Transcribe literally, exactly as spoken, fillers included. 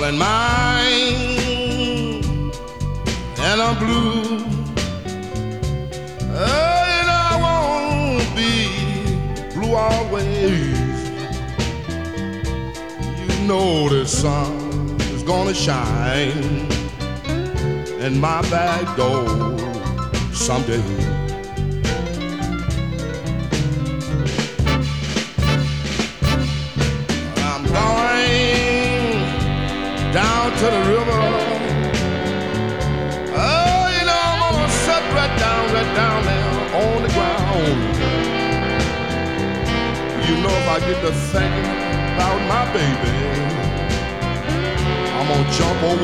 and mine, and I'm blue. Oh, you know I won't be blue always. You know the sun is gonna shine in my back door someday. I'm going down to the river. Oh, you know I'm gonna sit right down, right down there on the ground. You know if I get to thinking about my baby, I'm gonna jump over